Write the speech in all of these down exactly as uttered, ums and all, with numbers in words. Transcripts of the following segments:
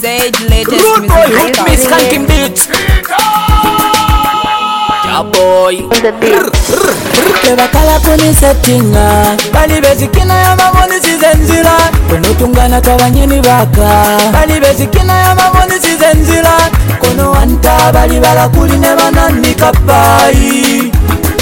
Say the latest Rude boy, music. hit me skanking beats. Yeah boy. Tebakala kuni settinga bali bezikina ya maboni zizenzila kono tungana kabanyini baka bali bezikina ya maboni zizenzila kono wanta bali balakuli ne banani kapai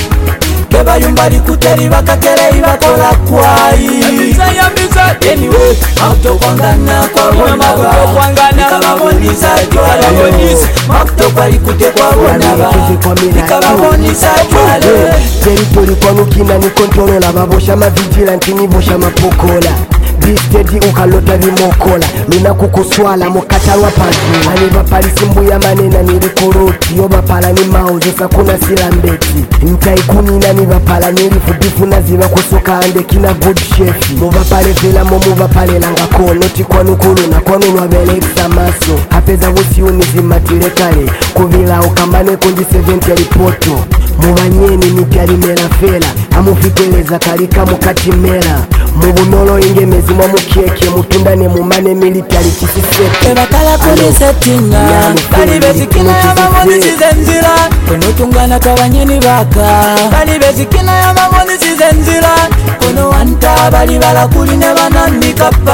keba yumbali kuteri bakakele bakola kwai Mizaya miza anyway auto kwangana kwa wana ba nikababonisa jwale makto bali kute kwa wana ba nikababonisa jwale territory kwa nukina ni kontrolo la babosha mavigilante ni bosha mapokola Bistedi ukalota vimokola Luna kukuswala mukatarwa pazu Ani bapalisi mbuya manena ni rekoroti Yo bapala ni mauzo sakuna silambeti Ntai kunina ni bapala ni rifudifu na ziva kusoka ande kina good chef Mubapale fela mo mubapale langako Noti kwa nukulu na kwa nunu wabele examaso Hapeza wusi unizi matile kale Kuvila ukambane kundi seventy ripoto Mubanyeni nipiali mela fela Amufiteleza kalika mukati mela Mubunolo ingemezi mwa mukieke mutundane mumane militari chisisete Ebakala kuni settinga bali bezikina ya maboni zizenzila kono tungana kabanyini baka bali bezikina ya maboni zizenzila kono wanta bali balakuli ne banani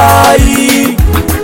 kapai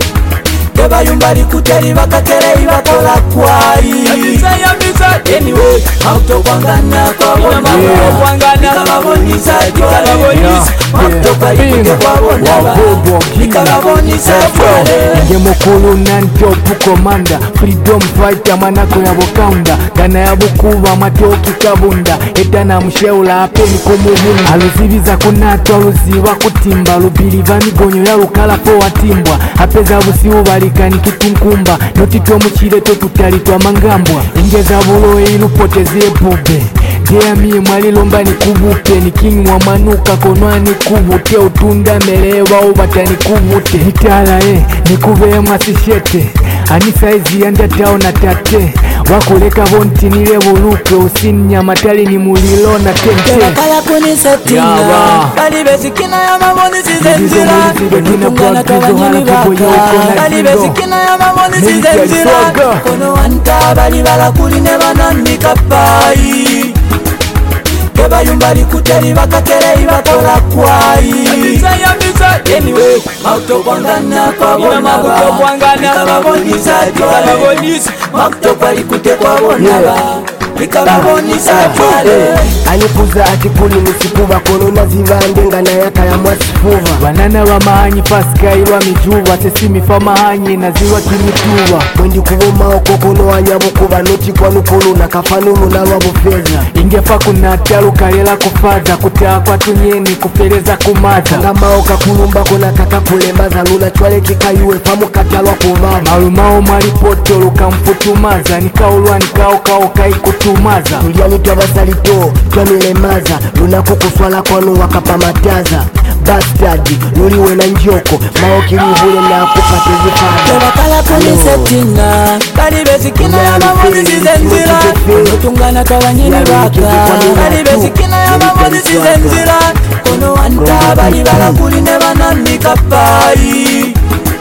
keba yumbali kuteri bakakele bakola kwai Mizaya miza anyway auto kwangana kwa wana ba nikababonisa jwale makto bali kute kwa wana ba nikababonisa jwale Nge mukulu nantopu komanda Freedom fighter manako ya bokaunda Gana ya bukuba matoki kabunda Etana msheula apeni kumuhunda Aluzibiza kunato aluziwa kutimba Lubiliva migonyo ya lukala po watimbwa Apeza busiu balikani kitunkumba Notitwa mchireto tutalitwa mangambwa Ingeza bulo ilupoteze bube Dea mie mwalilomba ni kubupe Ni king wa manuka konwa ni kubute Utunda melewa ubata ni kubute Hitala eh, ni kube masishete Anisa ezi yanda tao na tate Wakuleka bonti nile buluke Usini nyamatali ni mulilo na tente Tebakala kuni settinga bali bezikina ya maboni zizenzila kono tungana kabanyini baka bali bezikina ya maboni zizenzila kono wanta bali balakuli ne banani kapai keba yumbali kuteri bakakele bakola kwai Mizaya miza anyway auto kwangana kwa wana ba nikababonisa jwale makto bali kute kwa wana ba nikababonisa jwale Anipuza atikuli nisikuba Kolona zivande ngana yaka ya mwasifuva Banana wa mahanyi pasika ilwa mijuwa Sesi mifa mahanyi na ziwa kimituwa Mwendi kuvuma okokono wanyabukuba Noti kwa nukulu na kafanunu na wabufeza Ingefa kunatalu kalela kufaza Kutea kwa tunyeni kufeleza kumaza Ngama oka kulumba kona kaka kulembaza Luna chwale kikayuwe pamu katalwa kuvama Malumao malipoto luka mfutumaza Nikaulwa nikaoka okai kutumaza Tuliani twabasalito twamilemaza Luna kukuswala kwanu wakapamataza Bastard luliwe na njoko Maokili uvule na kupate zifada Tebakala kuni settinga bali bezikina ya maboni zizenzila kono tungana kabanyini baka bali bezikina ya maboni zizenzila kono wanta bali balakuli ne banani kapai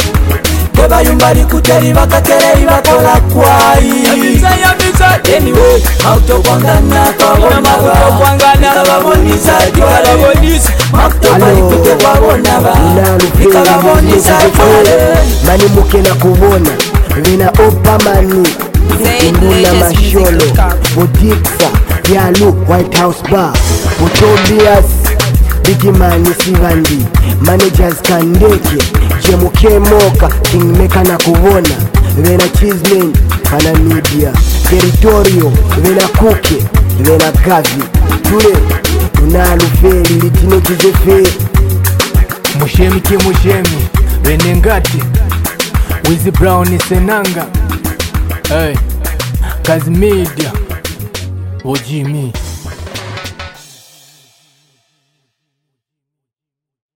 keba yumbali kuteri bakakele bakola kwai Mizaya miza anyway auto kwangana kwa wana ba nikababonisa jwale makto bali kute kwa wana ba nikababonisa jwale Mani muke na kubona Vina opamani Say the Induna latest music. masholo Bodiksa Yalu White House Bar Utobias Bigimani Sivandi Managers Kandeke Jemuke Moka Kingmaker na kubona Vina Chismen Kana Media Territorio Vina Kuke Vina Gavi Tule Unalufeli Litino Kizefe Mushemi ki mushemi Renengati Wizi Brown Senanga Hey Kazi Media Ojimi